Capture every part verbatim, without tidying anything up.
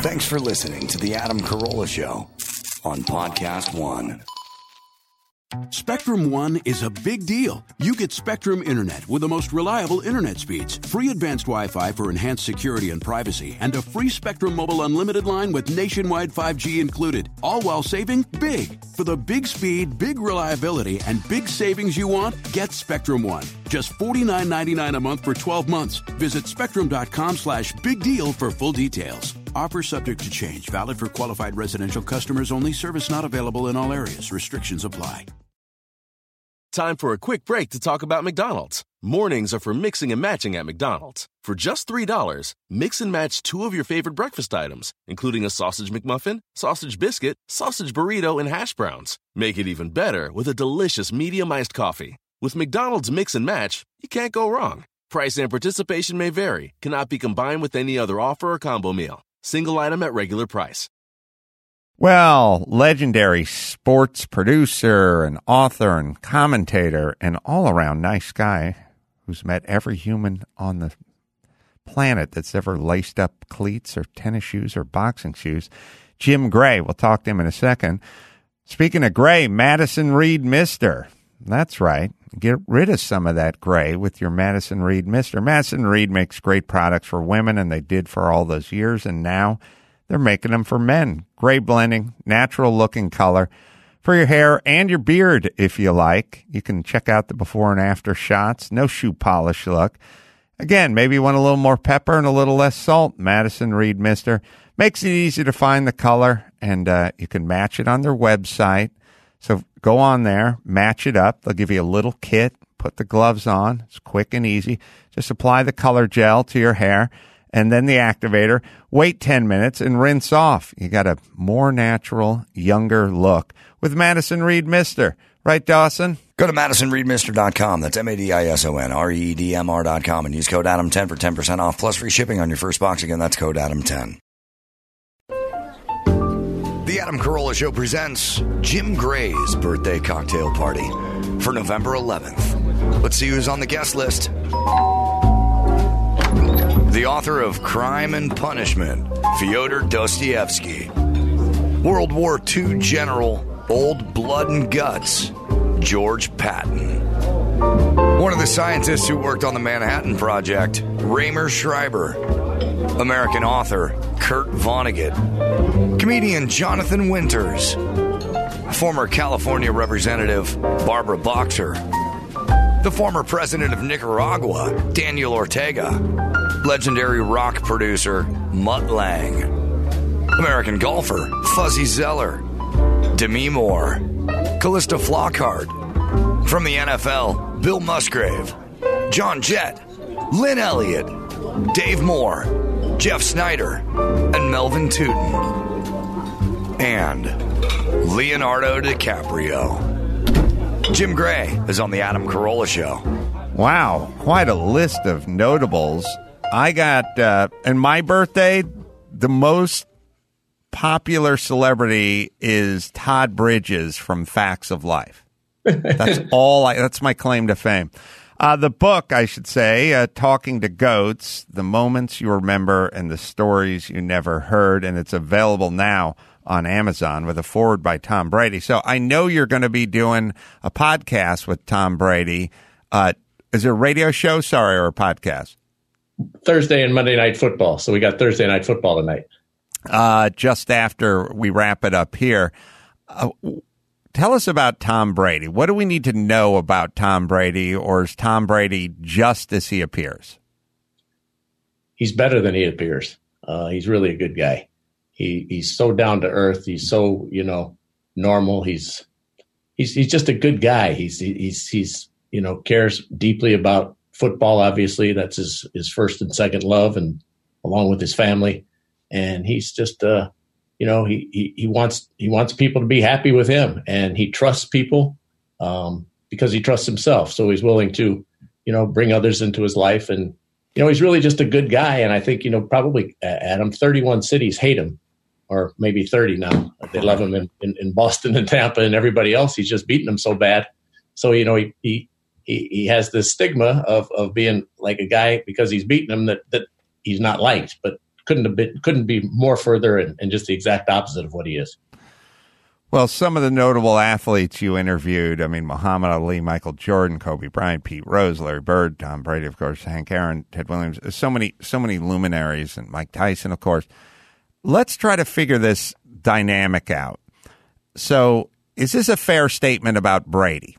Thanks for listening to The Adam Carolla Show on Podcast One. Spectrum One is a big deal. You get Spectrum Internet with the most reliable internet speeds, free advanced Wi-Fi for enhanced security and privacy, and a free Spectrum Mobile Unlimited line with nationwide five G included, all while saving big. For the big speed, big reliability, and big savings you want, get Spectrum One. Just forty-nine ninety-nine a month for twelve months. Visit spectrum.com slash big deal for full details. Offer subject to change. Valid for qualified residential customers only. Service not available in all areas. Restrictions apply. Time for a quick break to talk about McDonald's. Mornings are for mixing and matching at McDonald's. For just three dollars, mix and match two of your favorite breakfast items, including a sausage McMuffin, sausage biscuit, sausage burrito, and hash browns. Make it even better with a delicious medium iced coffee. With McDonald's Mix and Match, you can't go wrong. Price and participation may vary. Cannot be combined with any other offer or combo meal. Single item at regular price. Well, legendary sports producer and author and commentator and all-around nice guy who's met every human on the planet that's ever laced up cleats or tennis shoes or boxing shoes, Jim Gray. We'll talk to him in a second. Speaking of Gray, Madison Reed Mister. That's right. Get rid of some of that gray with your Madison Reed Mister. Madison Reed makes great products for women, and they did for all those years, and now they're making them for men. Gray blending, natural-looking color for your hair and your beard, if you like. You can check out the before and after shots. No shoe polish look. Again, maybe you want a little more pepper and a little less salt. Madison Reed Mister makes it easy to find the color, and uh, you can match it on their website. So go on there, match it up. They'll give you a little kit. Put the gloves on. It's quick and easy. Just apply the color gel to your hair and then the activator. Wait ten minutes and rinse off. You got a more natural, younger look with Madison Reed Mister. Right, Dawson? Go to madison reed mister dot com. That's M A D I S O N R E E D M R dot com and use code Adam ten for ten percent off plus free shipping on your first box. Again, that's code Adam ten. The Adam Carolla Show presents Jim Gray's birthday cocktail party for November eleventh. Let's see who's on the guest list. The author of Crime and Punishment, Fyodor Dostoevsky. World War Two general, Old Blood and Guts, George Patton. One of the scientists who worked on the Manhattan Project, Raymer Schreiber. American author, Kurt Vonnegut. Comedian Jonathan Winters. Former California Representative, Barbara Boxer. The former president of Nicaragua, Daniel Ortega. Legendary rock producer, Mutt Lange. American golfer, Fuzzy Zeller. Demi Moore. Callista Flockhart. From the N F L, Bill Musgrave. John Jett. Lynn Elliott. Dave Moore. Jeff Snyder. And Melvin Tootin. And Leonardo DiCaprio. Jim Gray is on the Adam Carolla Show. Wow, quite a list of notables. I got, uh, and my birthday, the most popular celebrity is Todd Bridges from Facts of Life. That's all I, that's my claim to fame. Uh, the book, I should say, uh, Talking to Goats, The Moments You Remember and the Stories You Never Heard, and it's available now on Amazon with a foreword by Tom Brady. So I know you're going to be doing a podcast with Tom Brady. Uh, is it a radio show, sorry, or a podcast? Thursday and Monday Night Football. So we got Thursday Night Football tonight. Uh, just after we wrap it up here. Uh, tell us about Tom Brady. What do we need to know about Tom Brady, or is Tom Brady just as he appears? He's better than he appears. Uh, he's really a good guy. He he's so down to earth. He's so, you know, normal. He's he's he's just a good guy. He's he's he's you know, cares deeply about football. Obviously, that's his his first and second love, and along with his family. And he's just uh, you know, he he he wants he wants people to be happy with him, and he trusts people um, because he trusts himself. So he's willing to, you know, bring others into his life, and you know, he's really just a good guy. And I think, you know, probably Adam, thirty-one cities hate him. Or maybe thirty now. They love him in, in, in Boston and Tampa and everybody else. He's just beating them so bad. So, you know, he he he, he has this stigma of, of being like a guy because he's beating them that, that he's not liked. But couldn't have been, couldn't be more further and, and just the exact opposite of what he is. Well, some of the notable athletes you interviewed, I mean, Muhammad Ali, Michael Jordan, Kobe Bryant, Pete Rose, Larry Bird, Tom Brady, of course, Hank Aaron, Ted Williams, so many, so many luminaries, and Mike Tyson, of course. Let's try to figure this dynamic out. So is this a fair statement about Brady?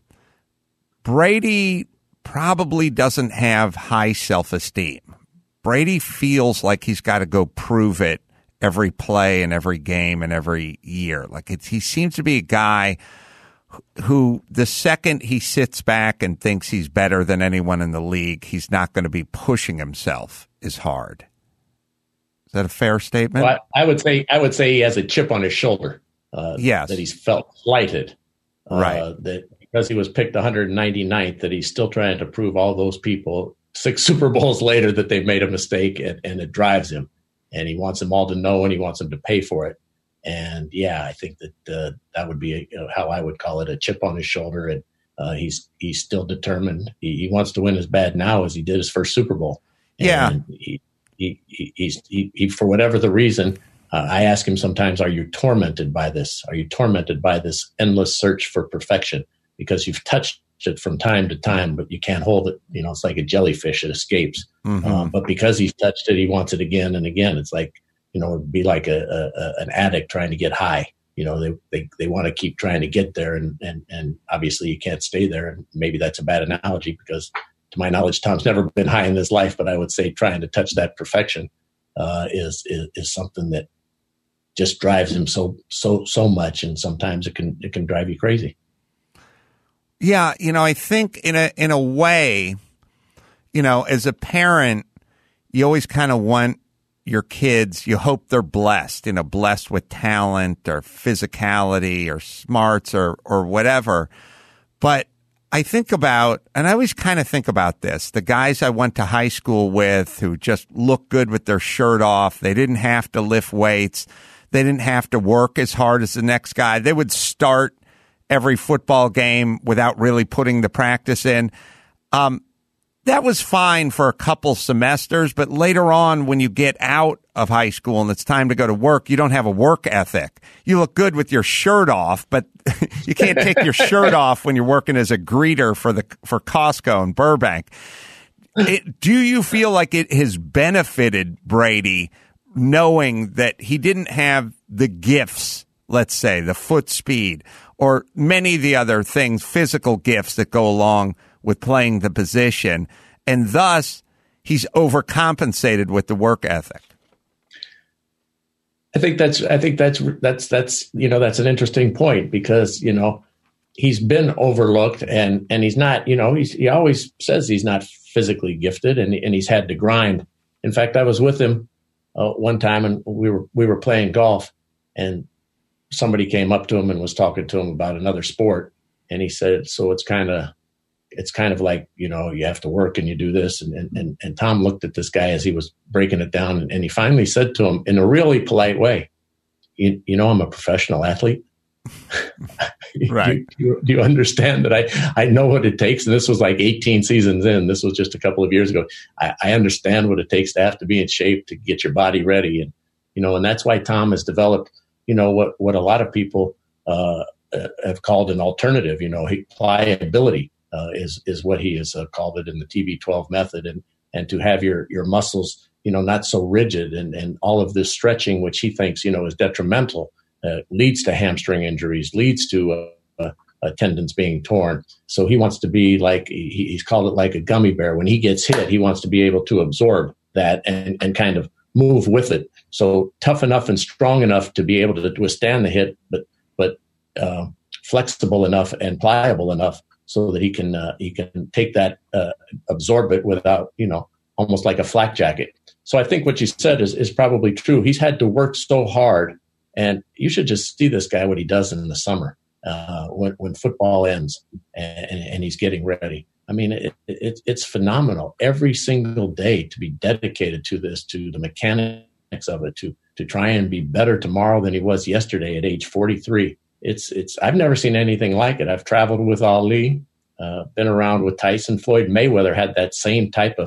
Brady probably doesn't have high self-esteem. Brady feels like he's got to go prove it every play and every game and every year. Like it's, he seems to be a guy who the second he sits back and thinks he's better than anyone in the league, he's not going to be pushing himself as hard. Is that a fair statement? Well, I, I would say I would say he has a chip on his shoulder. Uh, yes. That he's felt slighted. Uh, right. That because he was picked one hundred ninety-ninth, that he's still trying to prove all those people six Super Bowls later that they've made a mistake, and, and it drives him. And he wants them all to know, and he wants them to pay for it. And yeah, I think that uh, that would be a, you know, how I would call it, a chip on his shoulder. And uh, he's he's still determined. He, he wants to win as bad now as he did his first Super Bowl. And yeah. He, he, he, he's he, he, for whatever the reason, uh, I ask him sometimes, "Are you tormented by this? Are you tormented by this endless search for perfection? Because you've touched it from time to time, but you can't hold it. You know, it's like a jellyfish; it escapes. Mm-hmm. Uh, but because he's touched it, he wants it again and again. It's like, you know, it'd be like a, a an addict trying to get high. You know, they they, they want to keep trying to get there, and, and and obviously you can't stay there. And maybe that's a bad analogy because, to my knowledge, Tom's never been high in his life. But I would say trying to touch that perfection uh, is, is is something that just drives him so so so much, and sometimes it can it can drive you crazy. Yeah, you know, I think in a in a way, you know, as a parent, you always kind of want your kids, you hope they're blessed, you know, blessed with talent or physicality or smarts or or whatever. But I think about, and I always kind of think about this, the guys I went to high school with who just looked good with their shirt off, they didn't have to lift weights, they didn't have to work as hard as the next guy, they would start every football game without really putting the practice in. Um, that was fine for a couple semesters, but later on when you get out of high school and it's time to go to work, you don't have a work ethic. You look good with your shirt off, but you can't take your shirt off when you're working as a greeter for the for Costco in Burbank. It, do you feel like it has benefited Brady knowing that he didn't have the gifts, let's say, the foot speed, or many of the other things, physical gifts that go along with playing the position, and thus he's overcompensated with the work ethic? I think that's I think that's that's that's you know that's an interesting point, because you know he's been overlooked, and and he's not you know he's, he always says he's not physically gifted, and and he's had to grind. In fact, I was with him uh, one time, and we were we were playing golf, and somebody came up to him and was talking to him about another sport. And he said, so it's kind of, it's kind of like, you know, you have to work and you do this. And, and, and, and Tom looked at this guy as he was breaking it down. And, and he finally said to him in a really polite way, you, you know, I'm a professional athlete. Right. do, you, do you understand that I, I know what it takes? And this was like eighteen seasons in. This was just a couple of years ago. I, I understand what it takes to have to be in shape to get your body ready. And, you know, and that's why Tom has developed, you know, what, what a lot of people uh, have called an alternative, you know, pliability uh, is, is what he has uh, called it in the T B twelve method. And, and to have your, your muscles, you know, not so rigid, and, and all of this stretching, which he thinks, you know, is detrimental, uh, leads to hamstring injuries, leads to uh, uh, uh, tendons being torn. So he wants to be like, he, he's called it like a gummy bear. When he gets hit, he wants to be able to absorb that and, and kind of move with it. So tough enough and strong enough to be able to withstand the hit, but but uh, flexible enough and pliable enough so that he can uh, he can take that, uh, absorb it without, you know, almost like a flak jacket. So I think what you said is is probably true. He's had to work so hard, and you should just see this guy, what he does in the summer uh, when when football ends and, and he's getting ready. I mean, it, it, it's phenomenal every single day to be dedicated to this, to the mechanics of it, to to try and be better tomorrow than he was yesterday at age forty-three. It's it's I've never seen anything like it. I've traveled with Ali, uh, been around with Tyson. Floyd Mayweather had that same type of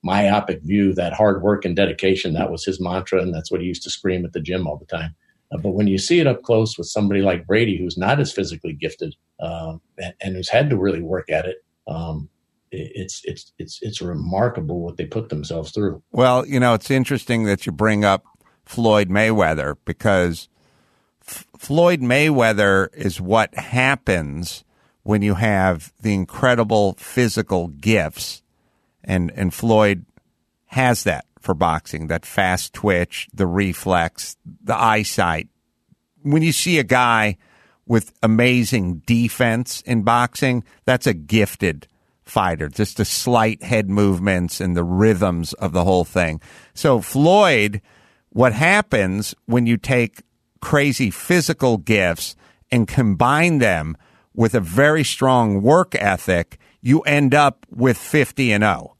myopic view, that hard work and dedication, that was his mantra, and that's what he used to scream at the gym all the time. Uh, but when you see it up close with somebody like Brady, who's not as physically gifted uh, and, and who's had to really work at it, um, it's it's it's it's remarkable what they put themselves through. Well, you know, it's interesting that you bring up Floyd Mayweather, because F- Floyd Mayweather is what happens when you have the incredible physical gifts, and and Floyd has that for boxing, that fast twitch, the reflex, the eyesight. When you see a guy with amazing defense in boxing, that's a gifted fighter, just the slight head movements and the rhythms of the whole thing. So Floyd, what happens when you take crazy physical gifts and combine them with a very strong work ethic, you end up with fifty and oh.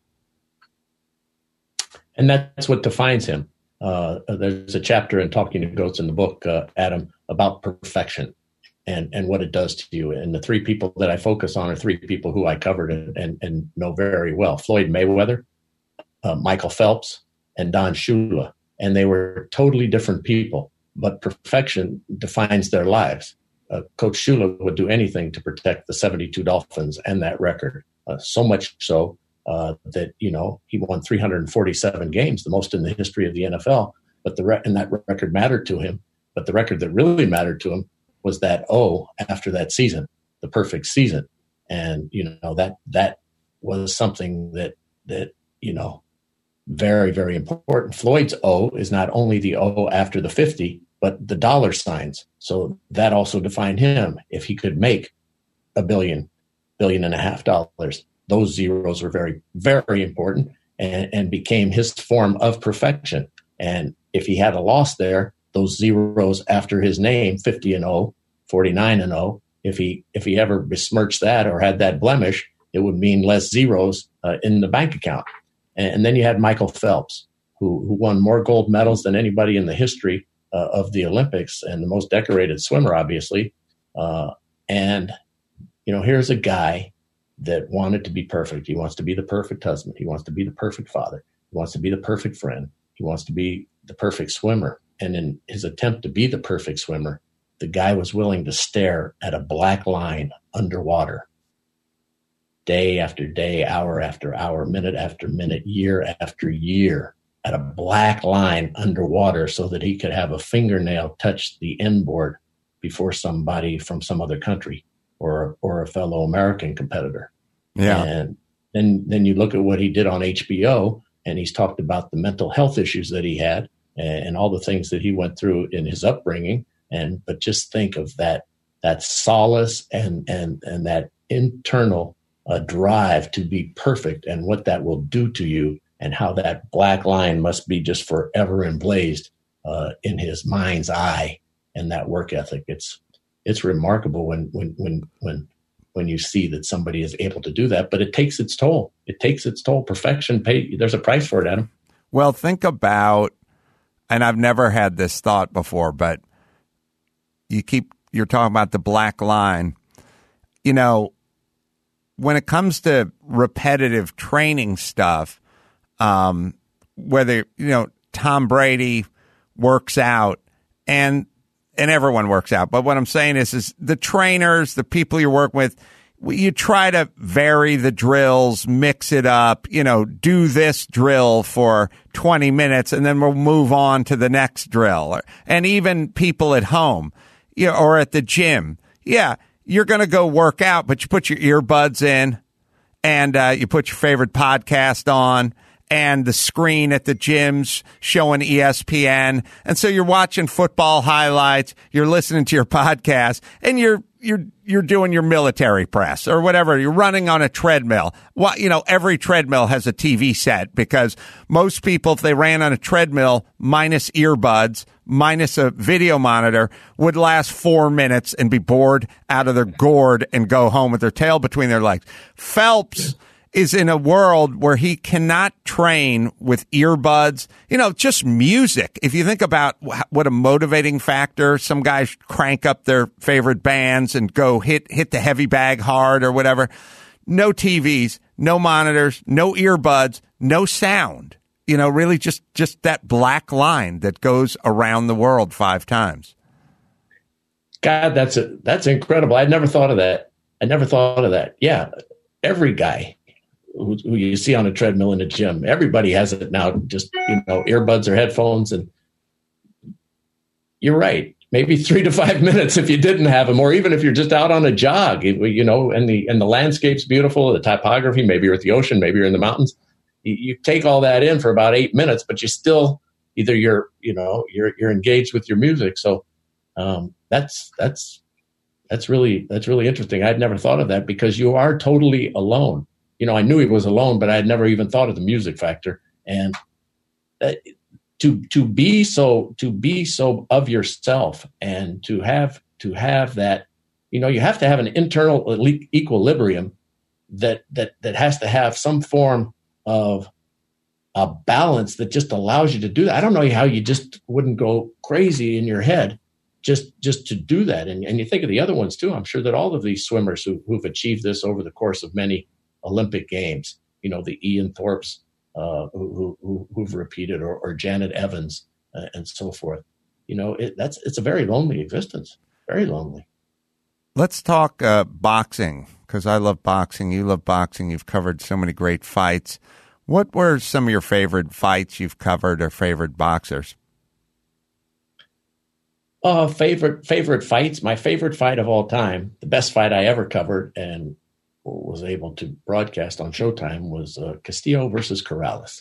And that's what defines him. Uh, there's a chapter in Talking to Goats in the book, uh, Adam, about perfection and, and what it does to you. And the three people that I focus on are three people who I covered and, and, and know very well: Floyd Mayweather, uh, Michael Phelps, and Don Shula. And they were totally different people, but perfection defines their lives. Uh, Coach Shula would do anything to protect the seventy-two Dolphins and that record, uh, so much so uh, that, you know, he won three hundred forty-seven games, the most in the history of the N F L. But the re- and that record mattered to him. But the record that really mattered to him was that O after that season, the perfect season. And, you know, that that was something that that, you know, very, very important. Floyd's O is not only the O after the fifty, but the dollar signs. So that also defined him. If he could make a billion, billion and a half dollars, those zeros were very, very important and, and became his form of perfection. And if he had a loss there, those zeros after his name, fifty and oh, forty-nine and oh, if he if he ever besmirched that or had that blemish, it would mean less zeros uh, in the bank account. And, and then you had Michael Phelps, who, who won more gold medals than anybody in the history uh, of the Olympics, and the most decorated swimmer, obviously. Uh, and, you know, here's a guy that wanted to be perfect. He wants to be the perfect husband. He wants to be the perfect father. He wants to be the perfect friend. He wants to be the perfect swimmer. And in his attempt to be the perfect swimmer, the guy was willing to stare at a black line underwater day after day, hour after hour, minute after minute, year after year, at a black line underwater so that he could have a fingernail touch the inboard before somebody from some other country or or a fellow American competitor. Yeah. And then then you look at what he did on H B O, and he's talked about the mental health issues that he had and, and all the things that he went through in his upbringing. And but just think of that that solace and and and that internal uh, drive to be perfect, and what that will do to you, and how that black line must be just forever emblazed uh, in his mind's eye, and that work ethic. It's it's remarkable when when when when when you see that somebody is able to do that. But it takes its toll. It takes its toll. Perfection pay. There's a price for it, Adam. Well, think about, and I've never had this thought before, but you keep you're talking about the black line. You know, when it comes to repetitive training stuff, um, whether, you know, Tom Brady works out and and everyone works out. But what I'm saying is, is the trainers, the people you work with, you try to vary the drills, mix it up, you know, do this drill for twenty minutes and then we'll move on to the next drill. And even people at home, you know, or at the gym. Yeah, you're going to go work out, but you put your earbuds in and uh, you put your favorite podcast on, and the screen at the gym's showing E S P N. And so you're watching football highlights, you're listening to your podcast, and you're you're you're doing your military press or whatever. You're running on a treadmill. Well, you know, every treadmill has a T V set, because most people, if they ran on a treadmill minus earbuds, minus a video monitor, would last four minutes and be bored out of their gourd and go home with their tail between their legs. Phelps is in a world where he cannot train with earbuds, you know, just music. If you think about what a motivating factor, some guys crank up their favorite bands and go hit, hit the heavy bag hard or whatever. No T Vs, no monitors, no earbuds, no sound. You know, really just, just that black line that goes around the world five times. God, that's a, that's incredible. I'd never thought of that. I never thought of that. Yeah, every guy who, who you see on a treadmill in the gym, everybody has it now. Just, you know, earbuds or headphones, and you're right. Maybe three to five minutes if you didn't have them, or even if you're just out on a jog, you know, and the and the landscape's beautiful, the topography. Maybe you're at the ocean, maybe you're in the mountains. You, you take all that in for about eight minutes, but you still either you're, you know, you're you're engaged with your music. So um, that's that's that's really that's really interesting. I'd never thought of that, because you are totally alone. You know, I knew he was alone, but I had never even thought of the music factor. And that, to to be so to be so of yourself, and to have to have that, you know, you have to have an internal equilibrium that that that has to have some form of a balance that just allows you to do that. I don't know how you just wouldn't go crazy in your head just just to do that. And and you think of the other ones too. I'm sure that all of these swimmers who, who've achieved this over the course of many Olympic Games, you know, the Ian Thorpes, Uh, who, who, who've repeated, or, or Janet Evans, uh, and so forth. You know, it, that's it's a very lonely existence, very lonely. Let's talk uh, boxing, because I love boxing. You love boxing. You've covered so many great fights. What were some of your favorite fights you've covered, or favorite boxers? Uh, favorite favorite fights. My favorite fight of all time, the best fight I ever covered, and was able to broadcast on Showtime, was uh, Castillo versus Corrales.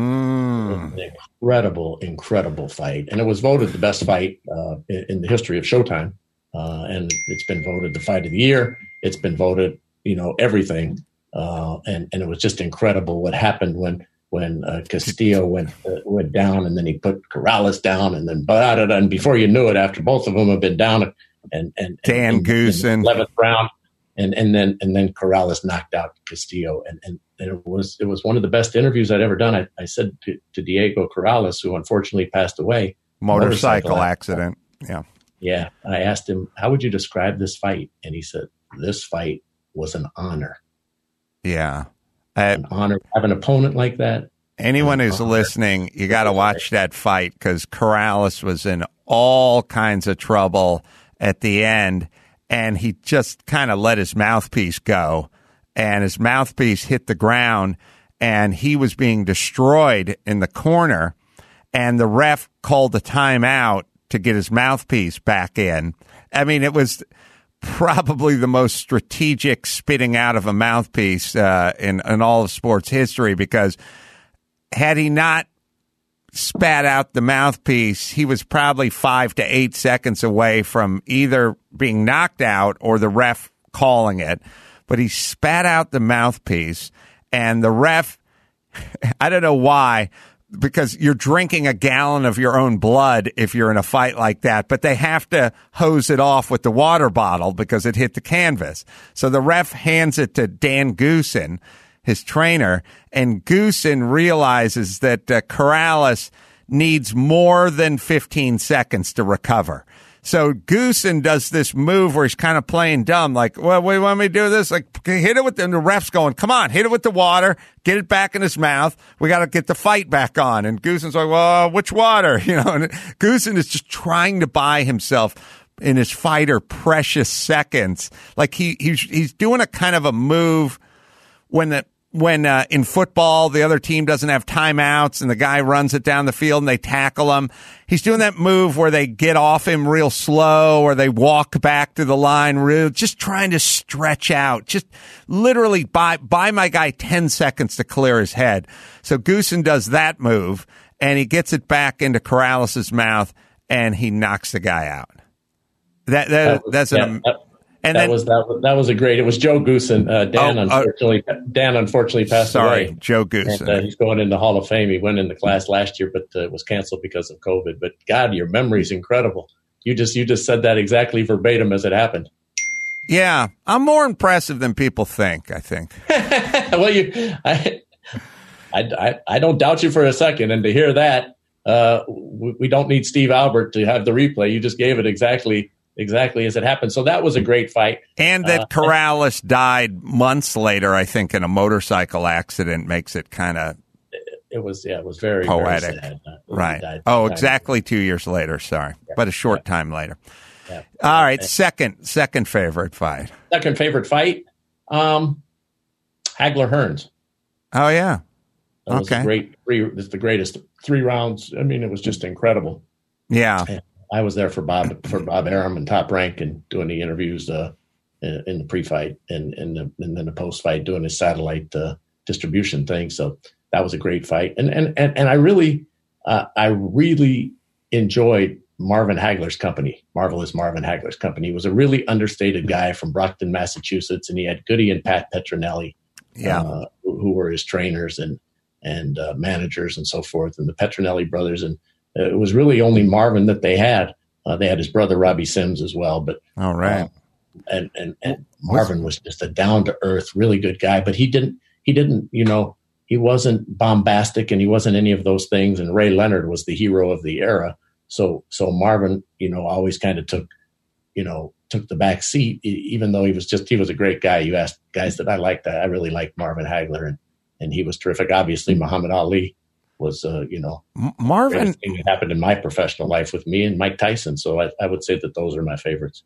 Mm. An incredible, incredible fight. And it was voted the best fight uh, in, in the history of Showtime. Uh, and it's been voted the fight of the year. It's been voted, you know, everything. Uh, and, and it was just incredible what happened when when uh, Castillo went uh, went down, and then he put Corrales down, and then blah, blah, blah, and before you knew it, after both of them have been down, and and, Dan and Goosen, eleventh round, and and then and then Corrales knocked out Castillo, and, and and it was it was one of the best interviews I'd ever done. I, I said to, to Diego Corrales, who unfortunately passed away, motorcycle, motorcycle accident. accident. Yeah, yeah. I asked him, how would you describe this fight? And he said, this fight was an honor. Yeah, uh, an honor to have an opponent like that. Anyone who's honor. listening, you got to watch that fight, because Corrales was in all kinds of trouble at the end. And he just kind of let his mouthpiece go, and his mouthpiece hit the ground, and he was being destroyed in the corner, and the ref called a timeout to get his mouthpiece back in. I mean, it was probably the most strategic spitting out of a mouthpiece uh, in, in all of sports history, because had he not spat out the mouthpiece, he was probably five to eight seconds away from either being knocked out or the ref calling it. But he spat out the mouthpiece, and the ref, I don't know why, because you're drinking a gallon of your own blood if you're in a fight like that, but they have to hose it off with the water bottle because it hit the canvas. So the ref hands it to Dan Goosen, his trainer, and Goosen realizes that uh, Corrales needs more than fifteen seconds to recover. So Goosen does this move where he's kind of playing dumb, like, well, what do you want me to do this? Like, hit it with the, and the ref's going, come on, hit it with the water, get it back in his mouth. We got to get the fight back on. And Goosen's like, well, which water? You know, and Goosen is just trying to buy himself in his fighter precious seconds. Like he, he's, he's doing a kind of a move when the, When uh, in football, the other team doesn't have timeouts and the guy runs it down the field and they tackle him. He's doing that move where they get off him real slow, or they walk back to the line, real, just trying to stretch out. Just literally buy, buy my guy ten seconds to clear his head. So Goosen does that move, and he gets it back into Corrales' mouth, and he knocks the guy out. That, that That's yeah, an... that- And that then, was that was that was a great. It was Joe Goosen. Uh, Dan oh, unfortunately uh, Dan unfortunately passed sorry, away. Joe Goosen. And, uh, he's going into Hall of Fame. He went into class last year, but uh, was canceled because of COVID. But God, your memory's incredible. You just you just said that exactly verbatim as it happened. Yeah, I'm more impressive than people think, I think. Well, you, I, I, I don't doubt you for a second. And to hear that, uh, we, we don't need Steve Albert to have the replay. You just gave it exactly exactly as it happened. So that was a great fight. And that uh, Corrales died months later, I think, in a motorcycle accident makes it kind of it was yeah, it was very poetic, very sad. Uh, right? Oh, exactly two years later. Sorry, yeah. but a short yeah. time later. Yeah. All right, second second favorite fight. Second favorite fight, um, Hagler Hearns. Oh yeah, that was okay. A great three. It's the greatest three rounds. I mean, it was just incredible. Yeah, and I was there for Bob for Bob Arum and Top Rank and doing the interviews uh, in, in the pre-fight and and, the, and then the post-fight doing his satellite uh, distribution thing. So that was a great fight, and and and, and I really uh, I really enjoyed Marvin Hagler's company. Marvelous Marvin Hagler's company. He was a really understated guy from Brockton, Massachusetts, and he had Goody and Pat Petronelli, yeah, uh, who, who were his trainers and and uh, managers and so forth, and the Petronelli brothers. And uh, it was really only Marvin that they had. Uh, they had his brother Robbie Sims as well, but all right. Uh, and and and Marvin was just a down to earth, really good guy. But he didn't he didn't you know he wasn't bombastic and he wasn't any of those things. And Ray Leonard was the hero of the era. So, so Marvin, you know, always kind of took, you know, took the back seat, even though he was just, he was a great guy. You asked guys that I liked, I really liked Marvin Hagler, and, and he was terrific. Obviously, Muhammad Ali was, uh, you know, Marvin thing that happened in my professional life with me and Mike Tyson. So I, I would say that those are my favorites.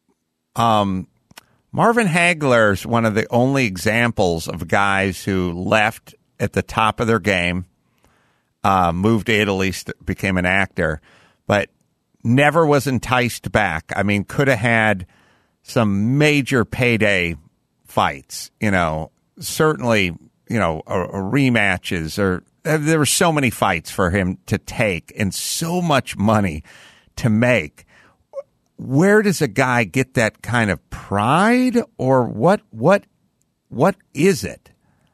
Um, Marvin Hagler's one of the only examples of guys who left at the top of their game, uh, moved to Italy, st- became an actor, but never was enticed back. I mean, could have had some major payday fights, you know, certainly, you know, or, or rematches, or uh, there were so many fights for him to take and so much money to make. Where does a guy get that kind of pride, or what, what, what is it?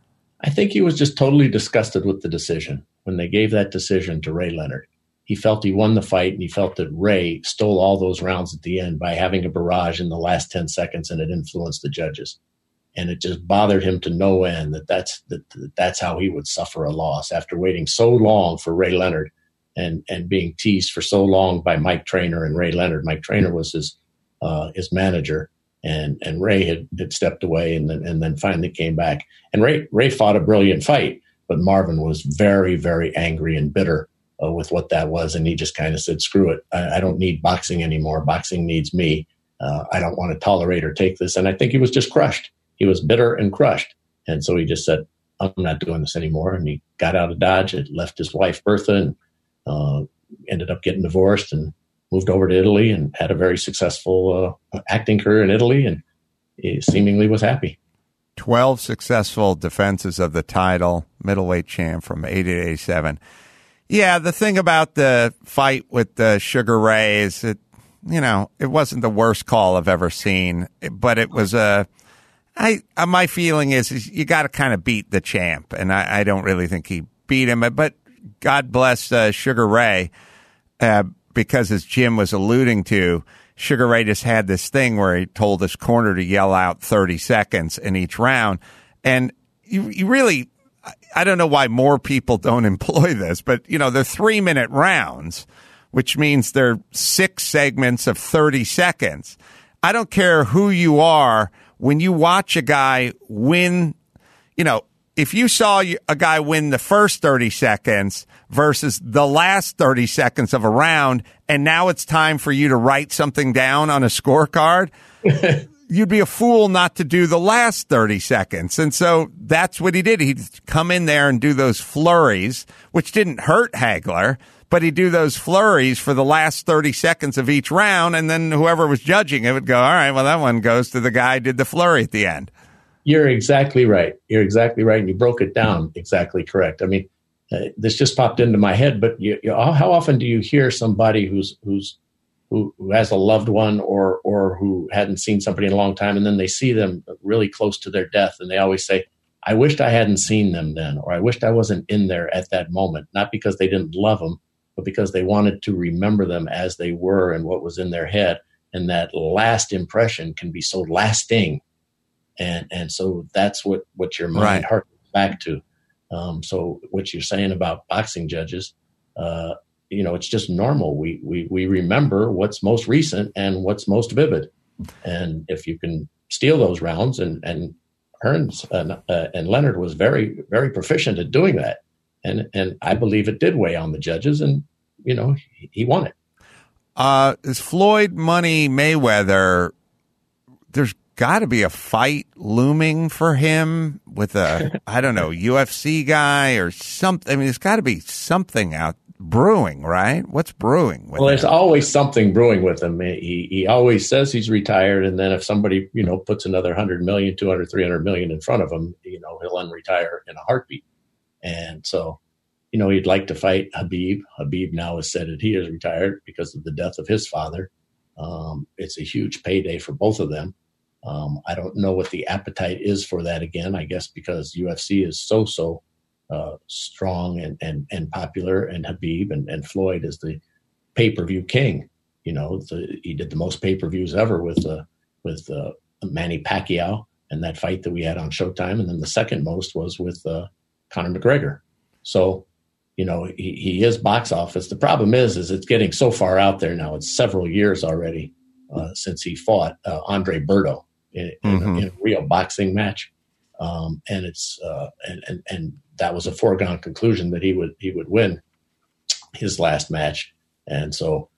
I think he was just totally disgusted with the decision when they gave that decision to Ray Leonard. He felt he won the fight, and he felt that Ray stole all those rounds at the end by having a barrage in the last ten seconds, and it influenced the judges. And it just bothered him to no end that that's, that, that that's how he would suffer a loss after waiting so long for Ray Leonard and, and being teased for so long by Mike Traynor and Ray Leonard. Mike Traynor was his, uh, his manager. And and Ray had, had stepped away and then and then finally came back. And Ray Ray fought a brilliant fight, but Marvin was very, very angry and bitter uh, with what that was. And he just kind of said, screw it. I, I don't need boxing anymore. Boxing needs me. Uh, I don't want to tolerate or take this. And I think he was just crushed. He was bitter and crushed. And so he just said, I'm not doing this anymore. And he got out of Dodge and left his wife, Bertha, and uh, ended up getting divorced and moved over to Italy and had a very successful uh, acting career in Italy, and he seemingly was happy. twelve successful defenses of the title, middleweight champ from eighty to eighty-seven. Yeah, the thing about the fight with uh, Sugar Ray is that, you know, it wasn't the worst call I've ever seen, but it was a, I, uh, my feeling is, is you got to kind of beat the champ, and I, I don't really think he beat him, but God bless uh, Sugar Ray, uh, because as Jim was alluding to, Sugar Ray just had this thing where he told his corner to yell out thirty seconds in each round. And you, you really, I don't know why more people don't employ this, but, you know, they're three minute rounds, which means they're six segments of thirty seconds. I don't care who you are. When you watch a guy win, you know, if you saw a guy win the first thirty seconds versus the last thirty seconds of a round, and now it's time for you to write something down on a scorecard, you'd be a fool not to do the last thirty seconds. And so that's what he did. He'd come in there and do those flurries, which didn't hurt Hagler, but he'd do those flurries for the last thirty seconds of each round, and then whoever was judging it would go, all right, well, that one goes to the guy who did the flurry at the end. You're exactly right. You're exactly right. And you broke it down exactly correct. I mean, uh, this just popped into my head, but you, you, how often do you hear somebody who's, who's, who, who has a loved one or, or who hadn't seen somebody in a long time, and then they see them really close to their death, and they always say, I wished I hadn't seen them then, or I wished I wasn't in there at that moment, not because they didn't love them, but because they wanted to remember them as they were and what was in their head. And that last impression can be so lasting. And and so that's what, what your mind right. harkens back to. Um, so what you're saying about boxing judges, uh, you know, it's just normal. We, we, we remember what's most recent and what's most vivid. And if you can steal those rounds, and, and Hearns and, uh, and Leonard was very, very proficient at doing that. And, and I believe it did weigh on the judges, and, you know, he, he won it. Uh, is Floyd Money Mayweather, there's got to be a fight looming for him with a, I don't know, U F C guy or something. I mean, there's got to be something out brewing, right? What's brewing with Well, him? there's always something brewing with him. He he always says he's retired, and then if somebody, you know, puts another one hundred million, two hundred, three hundred million in front of him, you know, he'll unretire in a heartbeat. And so, you know, he'd like to fight Khabib. Khabib now has said that he is retired because of the death of his father. Um, it's a huge payday for both of them. Um, I don't know what the appetite is for that again, I guess because U F C is so, so uh, strong and, and, and popular, and Khabib and, and Floyd is the pay-per-view king. You know, the, he did the most pay-per-views ever with uh, with uh, Manny Pacquiao and that fight that we had on Showtime. And then the second most was with uh, Conor McGregor. So, you know, he, he is box office. The problem is, is it's getting so far out there now. It's several years already uh, since he fought uh, Andre Berto in, mm-hmm. in, in a real boxing match. Um, and it's uh, and, and and that was a foregone conclusion that he would he would win his last match. And so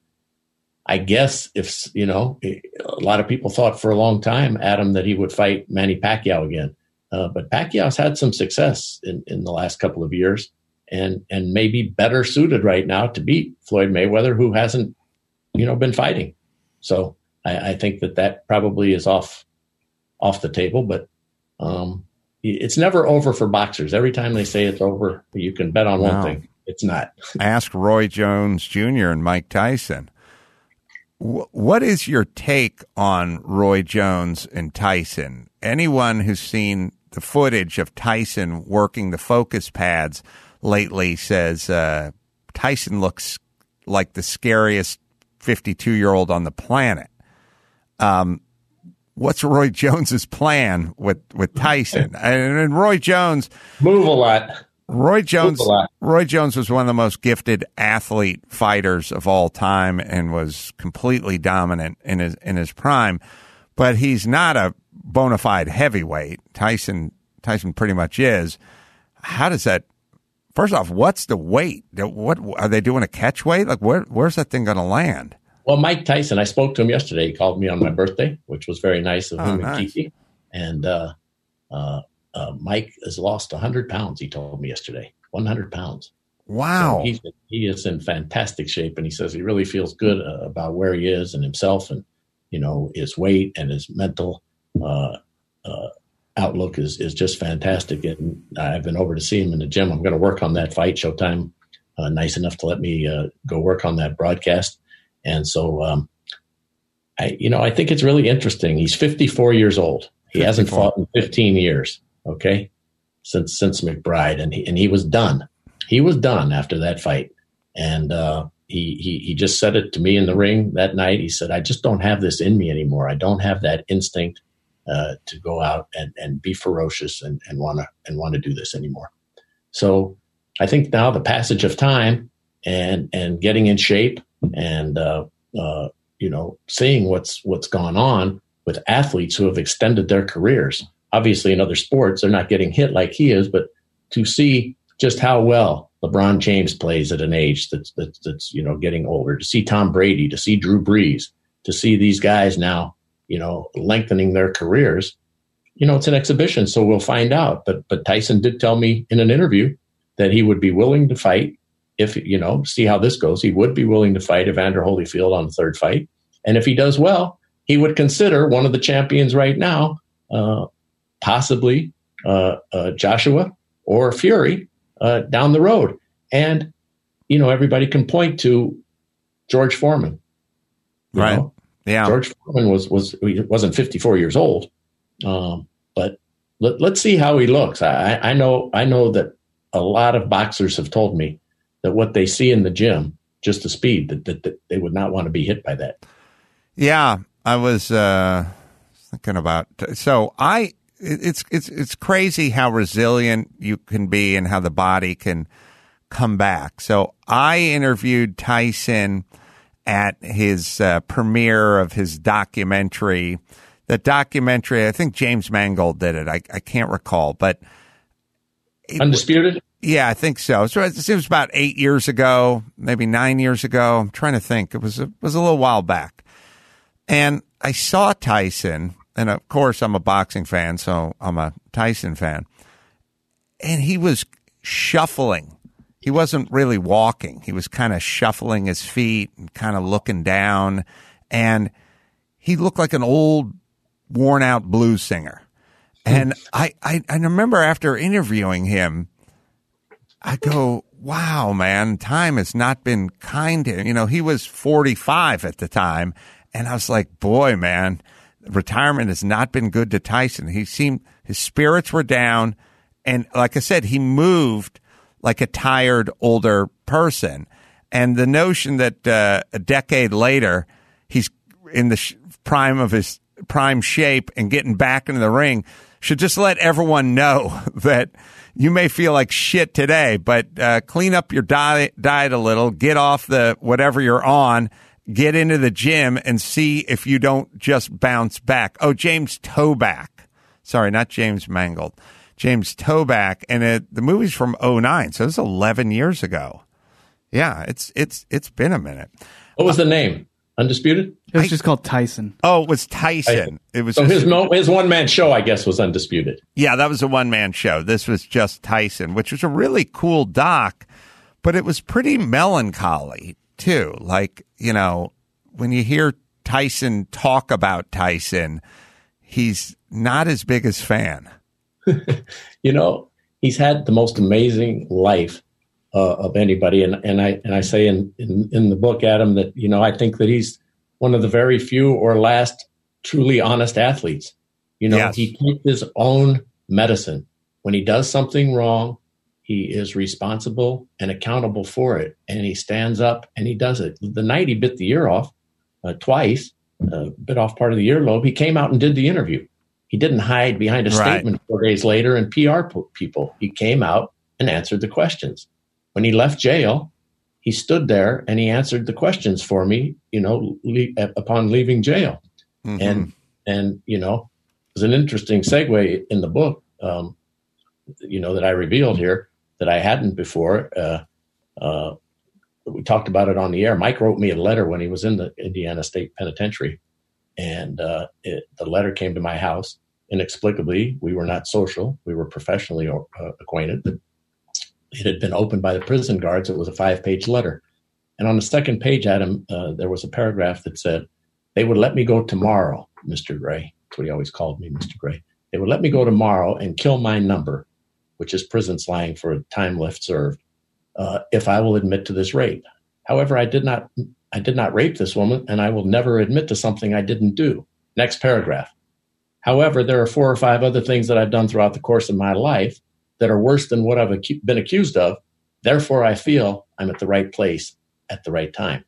I guess if, you know, a lot of people thought for a long time, Adam, that he would fight Manny Pacquiao again. Uh, but Pacquiao's had some success in, in the last couple of years, and and maybe better suited right now to beat Floyd Mayweather, who hasn't, you know, been fighting. So I, I think that that probably is off off the table. But um, it's never over for boxers. Every time they say it's over, you can bet on one no. thing: it's not. Ask Roy Jones Junior and Mike Tyson. W- what is your take on Roy Jones and Tyson? Anyone who's seen the footage of Tyson working the focus pads lately says uh, Tyson looks like the scariest fifty-two-year-old on the planet. Um, what's Roy Jones's plan with, with Tyson? and, and Roy Jones move a lot. Roy Jones. Roy Jones was one of the most gifted athlete fighters of all time, and was completely dominant in his in his prime. But he's not a bona fide heavyweight. Tyson Tyson pretty much is. How does that? First off, what's the weight? What are they doing? A catch weight? Like where? Where's that thing going to land? Well, Mike Tyson, I spoke to him yesterday. He called me on my birthday, which was very nice of oh, him nice. and Kiki. And uh, uh, uh, Mike has lost one hundred pounds, he told me yesterday. one hundred pounds. Wow. So he's, he is in fantastic shape, and he says he really feels good uh, about where he is and himself, and, you know, his weight and his mental uh, uh, outlook is, is just fantastic. And I've been over to see him in the gym. I'm going to work on that fight. Showtime, uh, nice enough to let me uh, go work on that broadcast. And so, um, I, you know, I think it's really interesting. He's fifty-four years old. He fifty-four. Hasn't fought in fifteen years. Okay. Since, since McBride, and he, and he was done. He was done after that fight. And, uh, he, he, he just said it to me in the ring that night. He said, I just don't have this in me anymore. I don't have that instinct, uh, to go out and, and be ferocious and, and want to, and want to do this anymore. So I think now the passage of time and, and getting in shape and, uh, uh, you know, seeing what's, what's gone on with athletes who have extended their careers. Obviously in other sports, they're not getting hit like he is, but to see just how well LeBron James plays at an age that's, that's, that's, you know, getting older, to see Tom Brady, to see Drew Brees, to see these guys now, you know, lengthening their careers, you know, it's an exhibition. So we'll find out. But, but Tyson did tell me in an interview that he would be willing to fight if, you know, see how this goes. He would be willing to fight Evander Holyfield on the third fight. And if he does well, he would consider one of the champions right now, uh, possibly uh, uh, Joshua or Fury uh, down the road. And, you know, everybody can point to George Foreman. Right. Know? Yeah. George Foreman was, was, he wasn't fifty-four years old. Um, but let, let's see how he looks. I, I know, I know that a lot of boxers have told me that what they see in the gym, just the speed, that, that, that they would not want to be hit by that. Yeah. I was uh, thinking about, so I, It's it's it's crazy how resilient you can be and how the body can come back. So I interviewed Tyson at his uh, premiere of his documentary. The documentary, I think James Mangold did it. I, I can't recall, but it, Undisputed? Yeah, I think so. So it was about eight years ago, maybe nine years ago. I'm trying to think. It was a, it was a little while back. And I saw Tyson, and of course I'm a boxing fan, so I'm a Tyson fan. And he was shuffling. He wasn't really walking. He was kind of shuffling his feet and kind of looking down. And he looked like an old, worn-out blues singer. And I, I, I remember after interviewing him, I go, wow, man, time has not been kind to him. You know, he was forty-five at the time. And I was like, boy, man, retirement has not been good to Tyson. He seemed, his spirits were down. And like I said, he moved like a tired older person. And the notion that uh, a decade later, he's in the sh- prime of his prime shape and getting back into the ring should just let everyone know that you may feel like shit today, but uh, clean up your diet, diet a little, get off the whatever you're on, get into the gym and see if you don't just bounce back. Oh, James Toback. Sorry, not James Mangold. James Toback, and it, the movie's from oh nine, so it was eleven years ago. Yeah, it's it's it's been a minute. What was the name? Undisputed? It was I, just called Tyson. Oh, it was Tyson. Tyson. It was so just, his mo- his one man show, I guess, was Undisputed. Yeah, that was a one man show. This was just Tyson, which was a really cool doc, but it was pretty melancholy too. Like, you know, when you hear Tyson talk about Tyson, he's not as big as fan. You know, he's had the most amazing life uh, of anybody, and and I and I say in, in in the book, Adam, that you know I think that he's one of the very few or last truly honest athletes. You know, Yes. He takes his own medicine. When he does something wrong, he is responsible and accountable for it, and he stands up and he does it. The night he bit the ear off uh, twice, uh, bit off part of the earlobe, he came out and did the interview. He didn't hide behind a Right. statement four days later and P R po- people. He came out and answered the questions. When he left jail, he stood there and he answered the questions for me, you know, le- upon leaving jail. Mm-hmm. And, and, you know, there's an interesting segue in the book, um, you know, that I revealed here that I hadn't before. Uh, uh, we talked about it on the air. Mike wrote me a letter when he was in the Indiana State Penitentiary. And uh, it, the letter came to my house. Inexplicably, we were not social. We were professionally uh, acquainted. But it had been opened by the prison guards. It was a five-page letter. And on the second page, Adam, uh, there was a paragraph that said, they would let me go tomorrow, Mister Gray. That's what he always called me, Mister Gray. They would let me go tomorrow and kill my number, which is prison slang for time left served, uh, if I will admit to this rape. However, I did not I did not rape this woman, and I will never admit to something I didn't do. Next paragraph. However, there are four or five other things that I've done throughout the course of my life that are worse than what I've acu- been accused of. Therefore, I feel I'm at the right place at the right time.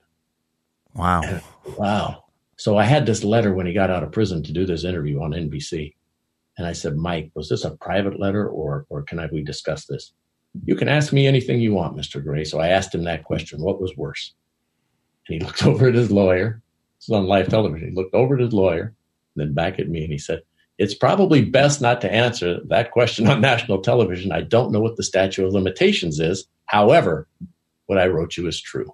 Wow. And, wow. So I had this letter when he got out of prison to do this interview on N B C. And I said, Mike, was this a private letter or, or can I, we discuss this? You can ask me anything you want, Mister Gray. So I asked him that question. What was worse? And he looked over at his lawyer. This is on live television. He looked over at his lawyer, then back at me, and he said, it's probably best not to answer that question on national television. I don't know what the statute of limitations is. However, what I wrote you is true.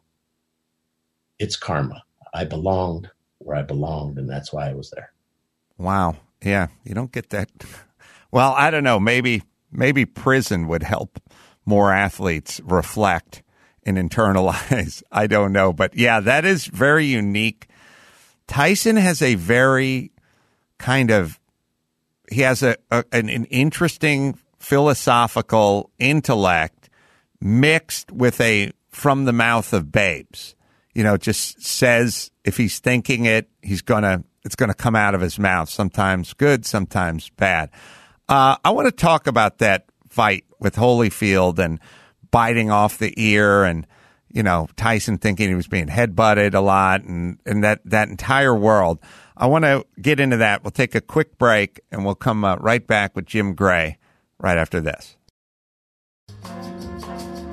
It's karma. I belonged where I belonged, and that's why I was there. Wow. Yeah, you don't get that. Well, I don't know. Maybe maybe prison would help more athletes reflect and internalize. I don't know. But yeah, that is very unique. Tyson has a very kind of, he has a, a an, an interesting philosophical intellect mixed with a from the mouth of babes. You know, just says if he's thinking it, he's going to, it's going to come out of his mouth. Sometimes good, sometimes bad. Uh, I want to talk about that fight with Holyfield and biting off the ear and, you know, Tyson thinking he was being headbutted a lot and, and that, that entire world. I want to get into that. We'll take a quick break and we'll come uh, right back with Jim Gray right after this.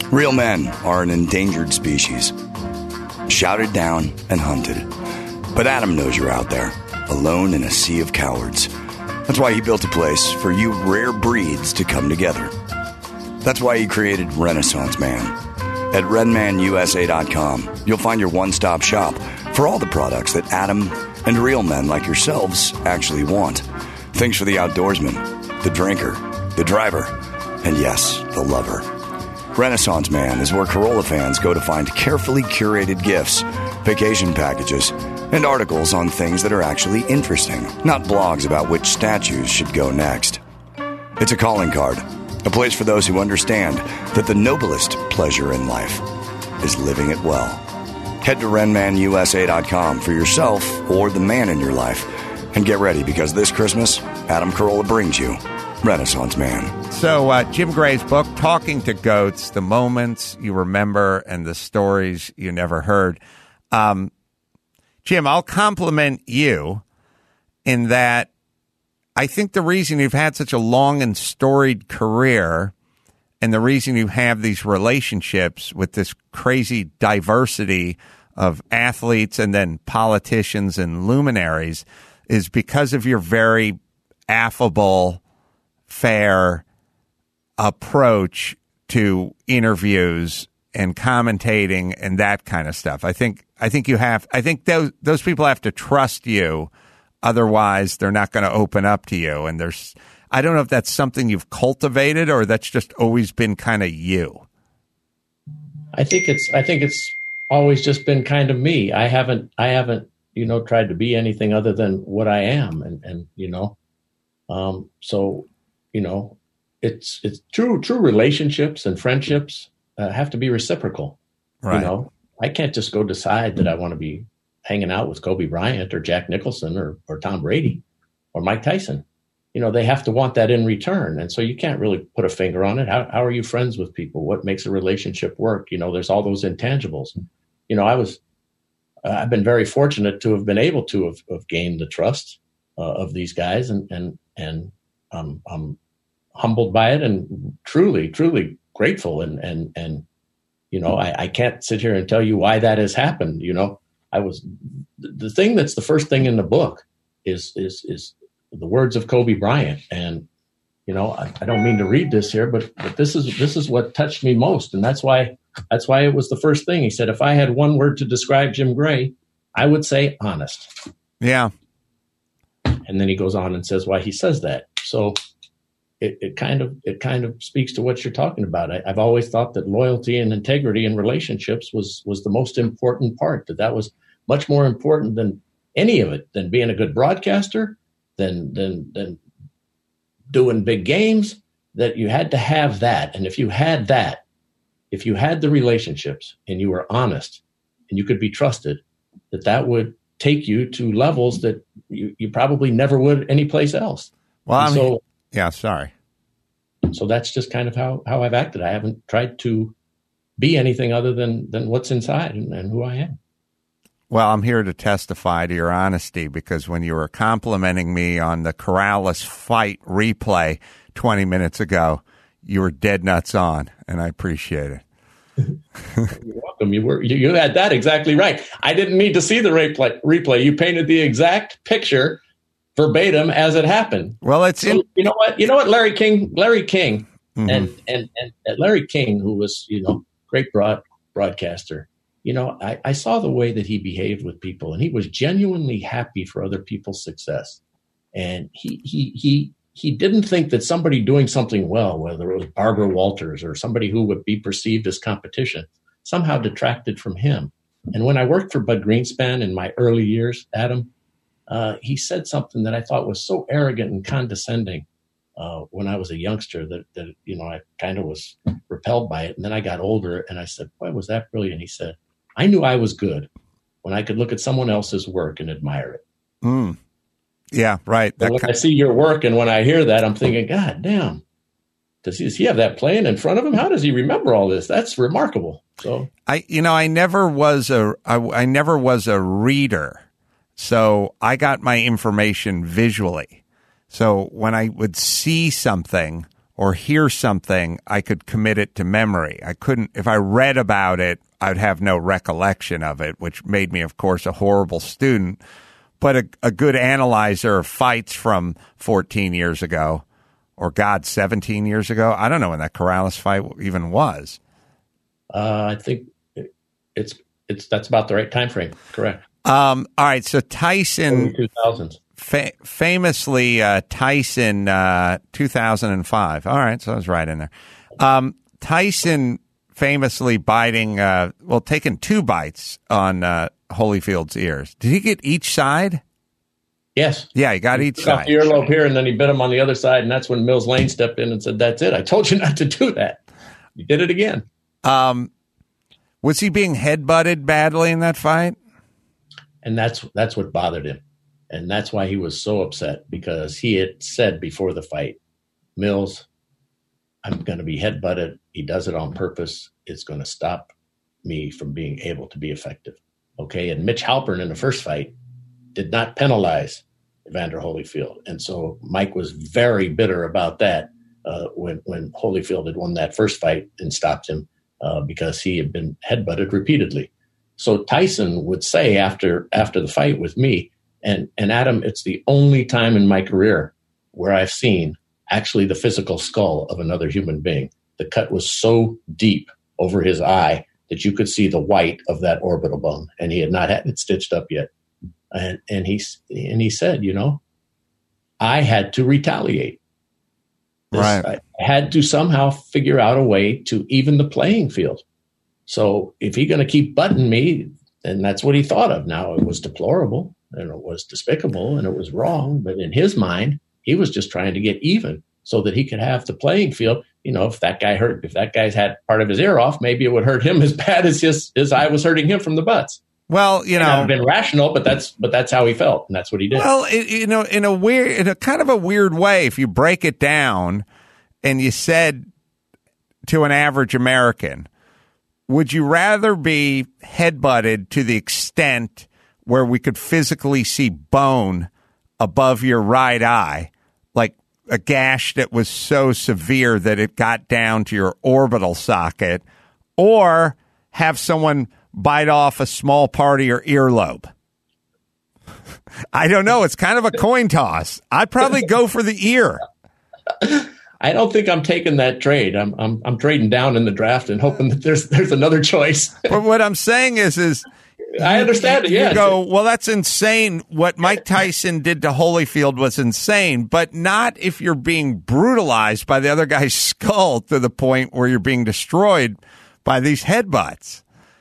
Real men are an endangered species, shouted down and hunted. But Adam knows you're out there, alone in a sea of cowards. That's why he built a place for you rare breeds to come together. That's why he created Renaissance Man. At ren man u s a dot com, you'll find your one-stop shop for all the products that Adam and real men like yourselves actually want. Things for the outdoorsman, the drinker, the driver, and yes, the lover. Renaissance Man is where Corolla fans go to find carefully curated gifts, vacation packages, and articles on things that are actually interesting, not blogs about which statues should go next. It's a calling card, a place for those who understand that the noblest pleasure in life is living it well. Head to ren man u s a dot com for yourself or the man in your life, and get ready because this Christmas, Adam Carolla brings you Renaissance Man. So, uh, Jim Gray's book, Talking to Goats, The Moments You Remember and the Stories You Never Heard. Um, Jim, I'll compliment you in that I think the reason you've had such a long and storied career and the reason you have these relationships with this crazy diversity of athletes and then politicians and luminaries is because of your very affable, fair approach to interviews and commentating and that kind of stuff. I think I think you have I think those those people have to trust you, otherwise they're not going to open up to you. And there's I don't know if that's something you've cultivated or that's just always been kind of you. I think it's I think it's always just been kind of me. I haven't I haven't, you know, tried to be anything other than what I am. And and you know, um so you know, it's it's true true relationships and friendships uh, have to be reciprocal. Right. You know, I can't just go decide that I want to be hanging out with Kobe Bryant or Jack Nicholson or or Tom Brady or Mike Tyson. You know, they have to want that in return. And so you can't really put a finger on it. How how are you friends with people? What makes a relationship work? You know, there's all those intangibles. You know, I was uh, I've been very fortunate to have been able to have, have gained the trust uh, of these guys, and and and um, I'm humbled by it and truly, truly grateful. And, and, and, you know, I, I can't sit here and tell you why that has happened. You know, I was, the thing that's the first thing in the book is, is, is the words of Kobe Bryant. And, you know, I, I don't mean to read this here, but, but this is, this is what touched me most. And that's why, that's why it was the first thing. He said, if I had one word to describe Jim Gray, I would say honest. Yeah. And then he goes on and says why he says that. So, It, it kind of it kind of speaks to what you're talking about. I, I've always thought that loyalty and integrity in relationships was was the most important part. That that was much more important than any of it, than being a good broadcaster, than than than doing big games. That you had to have that, and if you had that, if you had the relationships and you were honest and you could be trusted, that that would take you to levels that you, you probably never would anyplace else. Well, and I so. mean- Yeah, sorry. So that's just kind of how, how I've acted. I haven't tried to be anything other than, than what's inside and, and who I am. Well, I'm here to testify to your honesty because when you were complimenting me on the Corrales fight replay twenty minutes ago, you were dead nuts on, and I appreciate it. You're welcome. You were you, you had that exactly right. I didn't need to see the replay. Replay. You painted the exact picture verbatim as it happened. Well, it's so, in- you know what you know what Larry King, Larry King, mm-hmm. and, and and Larry King, who was you know great broad broadcaster. You know, I, I saw the way that he behaved with people, and he was genuinely happy for other people's success. And he he he he didn't think that somebody doing something well, whether it was Barbara Walters or somebody who would be perceived as competition, somehow detracted from him. And when I worked for Bud Greenspan in my early years, Adam. Uh, he said something that I thought was so arrogant and condescending uh, when I was a youngster that, that you know, I kind of was repelled by it. And then I got older and I said, boy, was that brilliant. He said, I knew I was good when I could look at someone else's work and admire it. Mm. Yeah, right. That when kind- I see your work and when I hear that, I'm thinking, God damn, does he, does he have that playing in front of him? How does he remember all this? That's remarkable. So I, you know, I never was a, I, I never was a reader. So I got my information visually. So when I would see something or hear something, I could commit it to memory. I couldn't, if I read about it, I'd have no recollection of it, which made me, of course, a horrible student, but a, a good analyzer of fights from fourteen years ago, or God, seventeen years ago. I don't know when that Corrales fight even was. Uh, I think it's it's that's about the right time frame. Correct. Um, all right, so Tyson, two thousands. Fa- famously, uh, Tyson, uh, two thousand five. All right, so I was right in there. Um, Tyson famously biting, uh, well, taking two bites on uh, Holyfield's ears. Did he get each side? Yes. Yeah, he got he each took side. Off the earlobe here, and then he bit him on the other side, and that's when Mills Lane stepped in and said, "That's it. I told you not to do that. You did it again." Um, was he being headbutted badly in that fight? And that's that's what bothered him. And that's why he was so upset, because he had said before the fight, Mills, I'm going to be headbutted. He does it on purpose. It's going to stop me from being able to be effective. Okay. And Mitch Halpern in the first fight did not penalize Evander Holyfield. And so Mike was very bitter about that uh, when, when Holyfield had won that first fight and stopped him uh, because he had been headbutted repeatedly. So Tyson would say after after the fight with me, and, and Adam, it's the only time in my career where I've seen actually the physical skull of another human being. The cut was so deep over his eye that you could see the white of that orbital bone, and he had not had it stitched up yet. And and he and he said, you know, I had to retaliate. This, right. I had to somehow figure out a way to even the playing field. So if he's going to keep butting me, then that's what he thought of. Now, it was deplorable and it was despicable and it was wrong. But in his mind, he was just trying to get even so that he could have the playing field. You know, if that guy hurt, if that guy's had part of his ear off, maybe it would hurt him as bad as his, his eye was hurting him from the butts. Well, you know, I've been rational, but that's but that's how he felt, and that's what he did. Well, it, you know, in a weird, in a kind of a weird way, if you break it down, and you said to an average American, would you rather be headbutted to the extent where we could physically see bone above your right eye, like a gash that was so severe that it got down to your orbital socket, or have someone bite off a small part of your earlobe? I don't know. It's kind of a coin toss. I'd probably go for the ear. I don't think I'm taking that trade. I'm I'm I'm trading down in the draft and hoping that there's there's another choice. But what I'm saying is, is I understand it. Yeah. You go, well, that's insane. What Mike Tyson did to Holyfield was insane, but not if you're being brutalized by the other guy's skull to the point where you're being destroyed by these headbutts.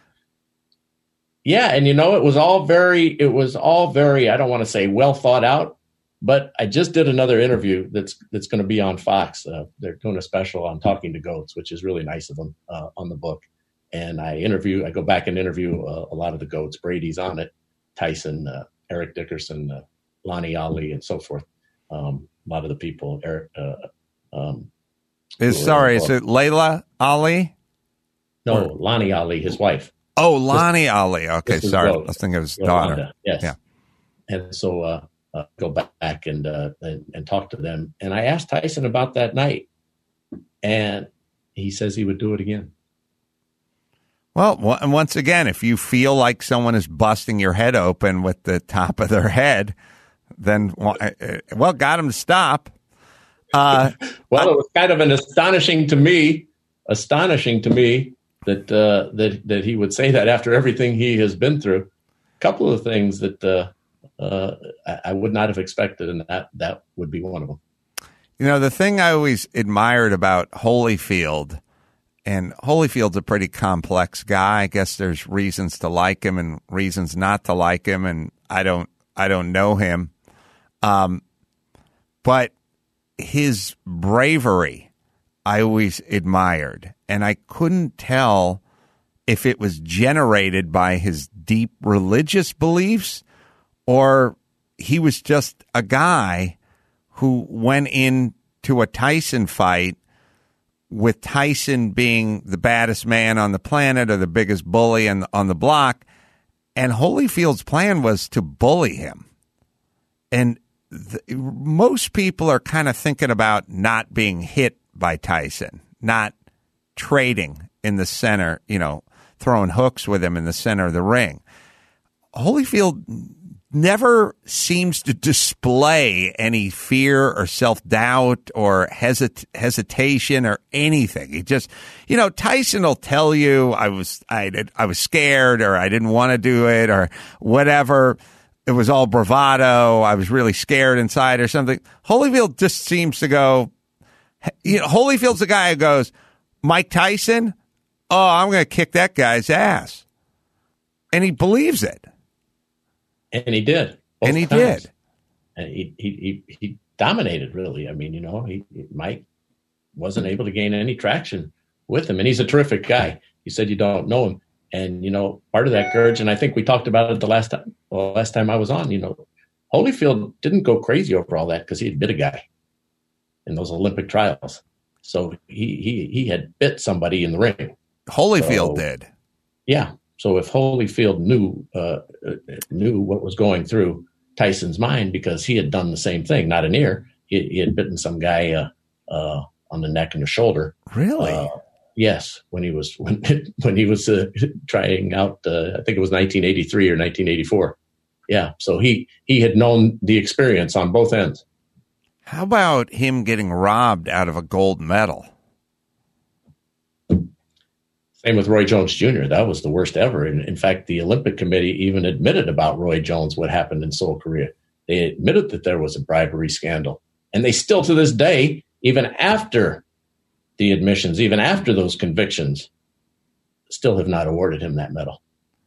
Yeah, and you know, it was all very, it was all very, I don't want to say well thought out, but I just did another interview that's that's going to be on Fox. Uh, they're doing a special on Talking to Goats, which is really nice of them uh, on the book. And I interview, I go back and interview uh, a lot of the goats. Brady's on it, Tyson, uh, Eric Dickerson, uh, Lonnie Ali, and so forth. Um, a lot of the people. Eric. Uh, um, is sorry, is it Layla Ali? No, or? Lonnie Ali, his wife. Oh, Lonnie Ali. Okay, sorry. I was thinking of his Yolanda, daughter. Yes. Yeah. And so uh, uh, go back and, uh, and and talk to them. And I asked Tyson about that night, and he says he would do it again. Well, and once again, if you feel like someone is busting your head open with the top of their head, then, well, got him to stop. Uh, well, it was kind of an astonishing to me, astonishing to me that uh, that that he would say that after everything he has been through. A couple of things that uh, uh, I, I would not have expected, and that that would be one of them. You know, the thing I always admired about Holyfield, and Holyfield's a pretty complex guy. I guess there's reasons to like him and reasons not to like him, and I don't I don't know him. Um, but his bravery, I always admired, and I couldn't tell if it was generated by his deep religious beliefs or he was just a guy who went into a Tyson fight with Tyson being the baddest man on the planet or the biggest bully on, on the block, and Holyfield's plan was to bully him. And the, most people are kind of thinking about not being hit by Tyson, not trading in the center, you know, throwing hooks with him in the center of the ring. Holyfield never seems to display any fear or self-doubt or hesit- hesitation or anything. He just, you know, Tyson will tell you I was I did, I was scared or I didn't want to do it or whatever. It was all bravado. I was really scared inside or something. Holyfield just seems to go, you know, Holyfield's the guy who goes, Mike Tyson, oh, I'm going to kick that guy's ass. And he believes it. And he did. And he times. did. And he, he, he, he dominated, really. I mean, you know, he, Mike wasn't able to gain any traction with him. And he's a terrific guy. You said you don't know him. And, you know, part of that courage, and I think we talked about it the last time, well, last time I was on, you know, Holyfield didn't go crazy over all that because he had bit a guy in those Olympic trials. So he he he had bit somebody in the ring. Holyfield so, did. Yeah. So if Holyfield knew uh, knew what was going through Tyson's mind because he had done the same thing, not an ear, he, he had bitten some guy uh, uh, on the neck and the shoulder. Really? Uh, yes, when he was when when he was uh, trying out, uh, I think it was nineteen eighty-three or nineteen eighty-four. Yeah. So he he had known the experience on both ends. How about him getting robbed out of a gold medal? Same with Roy Jones Junior That was the worst ever. And in fact, the Olympic Committee even admitted about Roy Jones what happened in Seoul, Korea. They admitted that there was a bribery scandal. And they still, to this day, even after the admissions, even after those convictions, still have not awarded him that medal.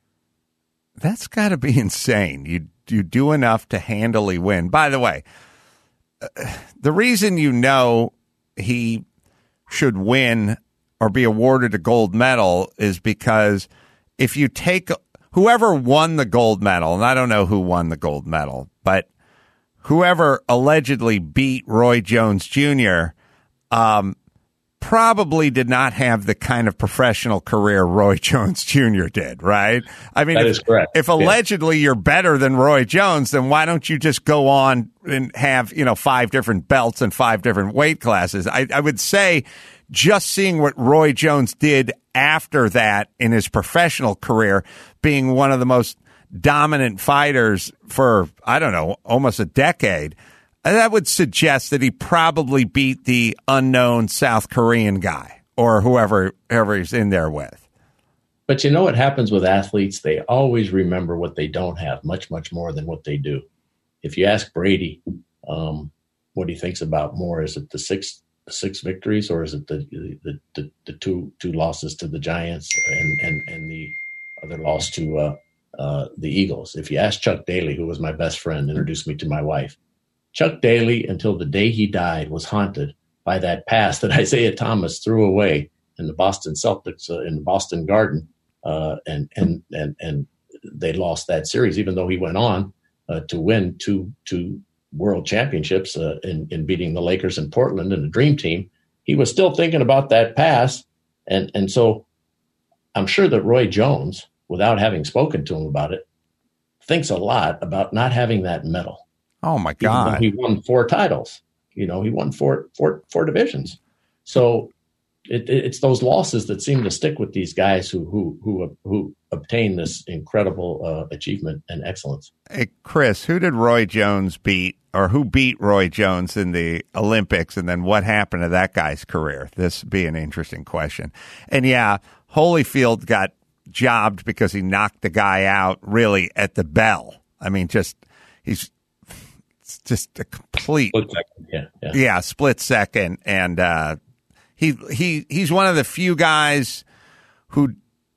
That's got to be insane. You, you do enough to handily win. By the way, uh, the reason you know he should win or be awarded a gold medal is because if you take whoever won the gold medal, and I don't know who won the gold medal, but whoever allegedly beat Roy Jones Junior, um, probably did not have the kind of professional career Roy Jones Junior did, right? I mean, that if, is correct. If allegedly yeah. you're better than Roy Jones, then why don't you just go on and have, you know, five different belts and five different weight classes? I, I would say just seeing what Roy Jones did after that in his professional career, being one of the most dominant fighters for, I don't know, almost a decade, that would suggest that he probably beat the unknown South Korean guy or whoever, whoever he's in there with. But you know what happens with athletes? They always remember what they don't have much, much more than what they do. If you ask Brady um, what he thinks about more, is it the six six victories or is it the the, the, the two two losses to the Giants and, and, and the other loss to uh, uh, the Eagles? If you ask Chuck Daly, who was my best friend, introduced me to my wife, Chuck Daly, until the day he died, was haunted by that pass that Isaiah Thomas threw away in the Boston Celtics uh, in the Boston Garden, uh, and and and and they lost that series, even though he went on uh, to win two two world championships uh, in in beating the Lakers in Portland and the Dream Team. He was still thinking about that pass, and and so I'm sure that Roy Jones, without having spoken to him about it, thinks a lot about not having that medal. Oh my God! He won four titles. You know, he won four, four, four divisions. So it, it's those losses that seem to stick with these guys who who who who obtain this incredible uh, achievement and excellence. Hey, Chris, who did Roy Jones beat, or who beat Roy Jones in the Olympics, and then what happened to that guy's career? This would be an interesting question. And yeah, Holyfield got jobbed because he knocked the guy out really at the bell. I mean, just he's. It's just a complete, split second. Yeah, yeah, yeah, split second, and uh, he he he's one of the few guys who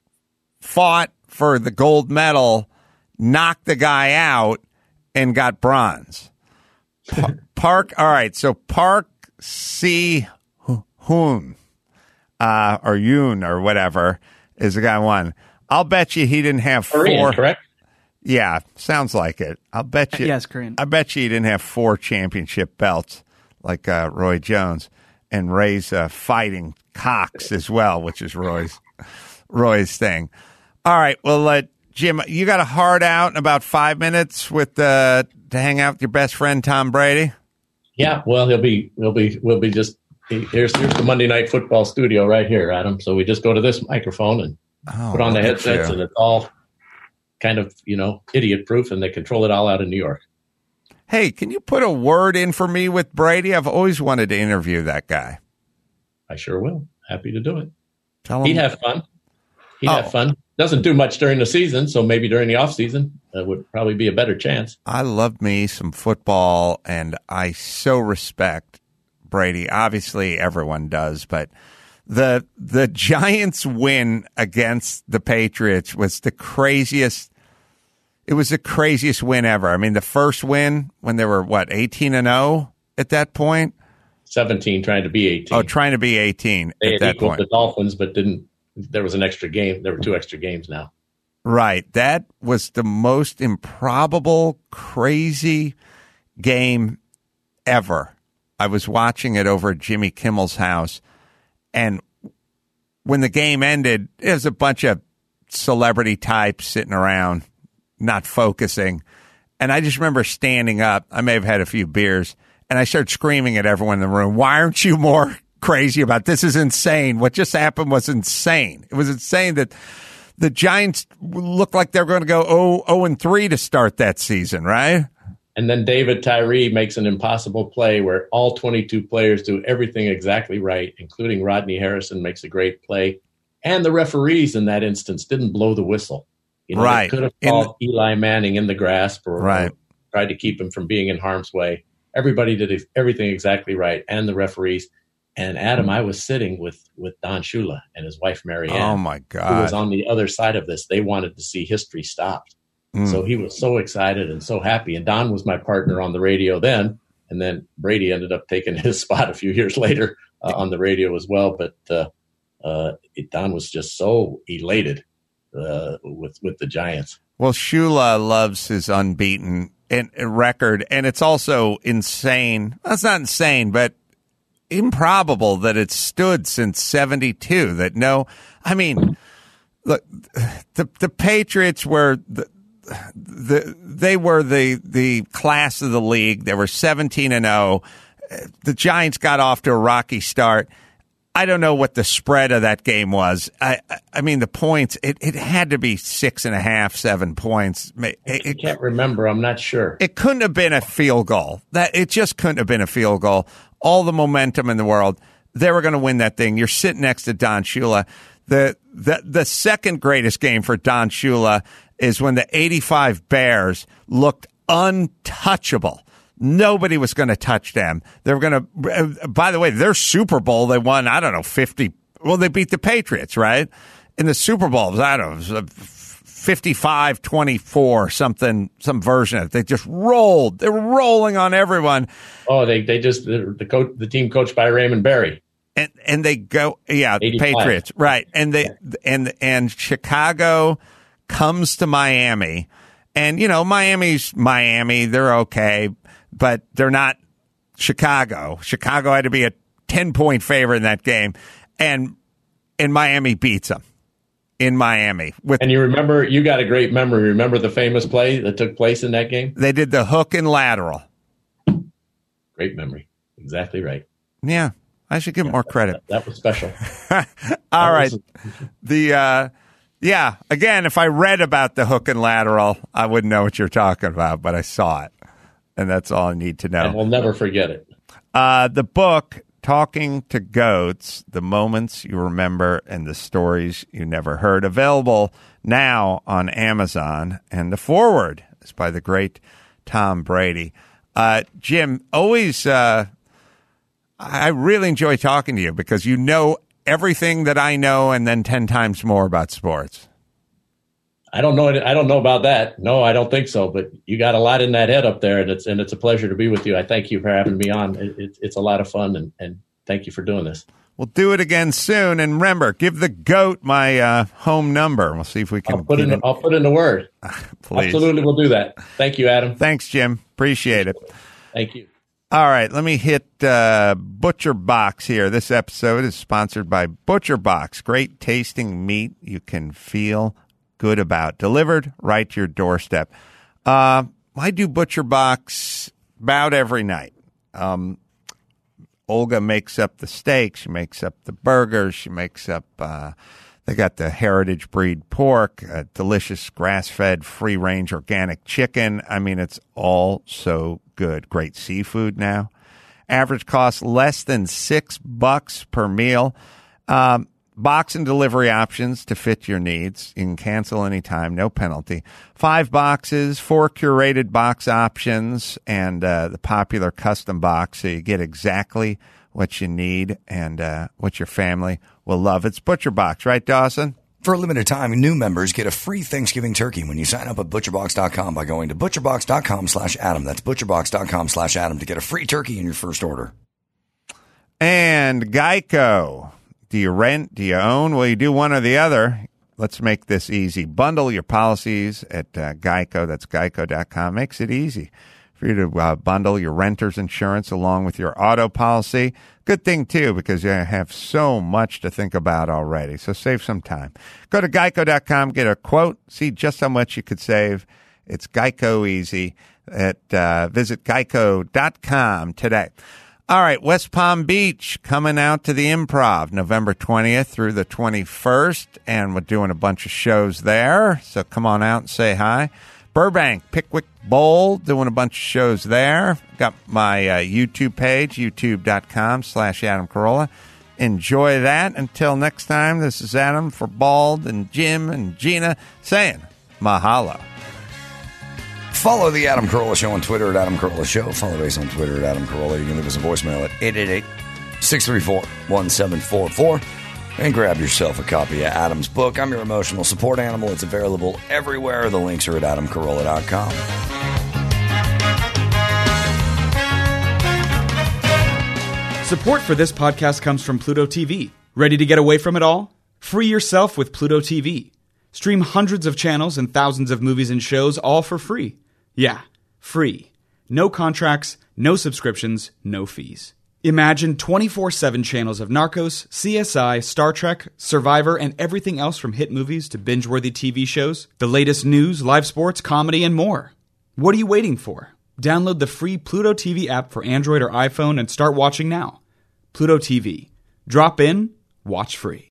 fought for the gold medal, knocked the guy out, and got bronze. Pa- Park, all right, so Park Si-hoon, uh, or Yoon or whatever is the guy who won. I'll bet you he didn't have four. Korean, correct? Yeah, sounds like it. I'll bet you. Yes, Korean. I bet you he didn't have four championship belts like uh, Roy Jones, and Ray's uh, fighting cocks as well, which is Roy's Roy's thing. All right, well, uh, Jim, you got a hard out in about five minutes with uh, to hang out with your best friend Tom Brady. Yeah, well, he'll be he'll be we'll be just Here's, here's the Monday Night Football studio right here, Adam. So we just go to this microphone and Oh, put on the look at headsets, you. and it's all kind of, you know, idiot-proof, and they control it all out in New York. Hey, can you put a word in for me with Brady? I've always wanted to interview that guy. I sure will. Happy to do it. Tell him. He'd have fun. He'd Oh. have fun. Doesn't do much during the season, so maybe during the off season uh, would probably be a better chance. I love me some football, and I so respect Brady. Obviously, everyone does, but the the Giants' win against the Patriots was the craziest. It was the craziest win ever. I mean, the first win when they were what eighteen and zero at that point. seventeen trying to be eighteen. Oh, trying to be eighteen they at had that equaled point. the Dolphins, but didn't. There was an extra game. There were two extra games now. Right. That was the most improbable, crazy game ever. I was watching it over at Jimmy Kimmel's house, and when the game ended, it was a bunch of celebrity types sitting around, not focusing. And I just remember standing up. I may have had a few beers, and I started screaming at everyone in the room, "Why aren't you more crazy about this? Is insane. What just happened was insane. It was insane that the Giants looked like they were going to go oh and three to start that season, right? And then David Tyree makes an impossible play where all twenty-two players do everything exactly right, including Rodney Harrison makes a great play. And the referees in that instance didn't blow the whistle. You know, Right. They could have In called Eli Manning in the grasp or, Right. or tried to keep him from being in harm's way. Everybody did everything exactly right, and the referees. And Adam, I was sitting with, with Don Shula and his wife, Mary Ann, Oh, my who was God. on the other side of this. They wanted to see history stopped. Mm. So he was so excited and so happy. And Don was my partner on the radio then. And then Brady ended up taking his spot a few years later uh, on the radio as well. But uh, uh, it, Don was just so elated uh, with, with the Giants. Well, Shula loves his unbeaten in- record, and it's also insane. That's not insane, but improbable that it's stood since seventy-two. That no, I mean, look, the the Patriots were the, the they were the the class of the league. They were seventeen and zero. The Giants got off to a rocky start. I don't know what the spread of that game was. I, I mean, the points, it, it had to be six and a half, seven points. It, I it, can't remember. I'm not sure. it couldn't have been a field goal. That it just couldn't have been a field goal. All the momentum in the world. They were going to win that thing. You're sitting next to Don Shula. The, the, the second greatest game for Don Shula is when the eighty-five Bears looked untouchable. Nobody was going to touch them. They were going to, by the way, their Super Bowl, they won, I don't know, fifty. Well, they beat the Patriots, right? In the Super Bowl, it was, I don't know, it was fifty-five twenty-four, something, some version of it. They just rolled. They were rolling on everyone. Oh, they they just, the, the, coach, the team coached by Raymond Berry. And and they go, yeah, the eighty-five. Patriots, right? And they and and Chicago comes to Miami, and you know Miami's Miami. They're okay, but they're not Chicago. Chicago had to be a ten point favorite in that game, and and Miami beats them in Miami. With And you remember, you got a great memory. Remember the famous play that took place in that game? they did the hook and lateral. Great memory. Exactly right. Yeah, I should give more credit. That was special. All That right. was- The uh yeah, again, if I read about the hook and lateral, I wouldn't know what you're talking about, but I saw it. And that's all I need to And know. we'll never forget it. Uh the book Talking to Goats, The Moments You Remember and the Stories You Never Heard, available now on Amazon. And the foreword is by the great Tom Brady. Uh Jim, always uh I really enjoy talking to you because you know everything that I know and then ten times more about sports. I don't know. I don't know about that. No, I don't think so. But you got a lot in that head up there, and it's and it's a pleasure to be with you. I thank you for having me on. It, it, it's a lot of fun, and, and thank you for doing this. We'll do it again soon. And remember, give the goat my uh, home number. We'll see if we can I'll put get in. it. I'll put in the word. Please. Absolutely, we'll do that. Thank you, Adam. Thanks, Jim. Appreciate it. Thank you. All right, let me hit uh, Butcher Box here. This episode is sponsored by Butcher Box. Great tasting meat you can feel good about. Delivered right to your doorstep. Uh, I do Butcher Box about every night. Um, Olga makes up the steak. She makes up the burgers. She makes up, uh, they got the heritage breed pork, uh, delicious grass-fed, free-range organic chicken. I mean, it's all so good. Great seafood now. Average cost less than six bucks per meal. Um, box and delivery options to fit your needs. You can cancel anytime, no penalty. Five boxes, four curated box options, and uh, the popular custom box, so you get exactly what you need and uh, what your family will love. It's ButcherBox, right, Dawson? For a limited time, new members get a free Thanksgiving turkey when you sign up at butcher box dot com by going to butcher box dot com slash Adam. That's butcher box dot com slash Adam to get a free turkey in your first order. And Geico. Do you rent? Do you own? Well, you do one or the other. Let's make this easy. Bundle your policies at uh, Geico. That's geico dot com. Makes it easy for you to uh, bundle your renter's insurance along with your auto policy. Good thing, too, because you have so much to think about already. So save some time. Go to geico dot com, get a quote, see just how much you could save. It's Geico easy. At, uh, visit geico dot com today. All right, West Palm Beach coming out to the Improv November twentieth through the twenty-first, and we're doing a bunch of shows there. So come on out and say hi. Burbank, Pickwick Bowl, doing a bunch of shows there. Got my uh, YouTube page, youtube dot com slash Adam Carolla. Enjoy that. Until next time, this is Adam for Bald and Jim and Gina saying mahalo. Follow the Adam Carolla Show on Twitter at Adam Carolla Show. Follow us on Twitter at Adam Carolla. You can leave us a voicemail at eight eight eight, six three four, one seven four four. And grab yourself a copy of Adam's book, I'm Your Emotional Support Animal. It's available everywhere. The links are at adam carolla dot com. Support for this podcast comes from Pluto T V. Ready to get away from it all? Free yourself with Pluto T V. Stream hundreds of channels and thousands of movies and shows all for free. Yeah, free. No contracts, no subscriptions, no fees. Imagine twenty-four seven channels of Narcos, C S I, Star Trek, Survivor, and everything else from hit movies to binge-worthy T V shows, the latest news, live sports, comedy, and more. What are you waiting for? Download the free Pluto T V app for Android or iPhone and start watching now. Pluto T V. Drop in, watch free.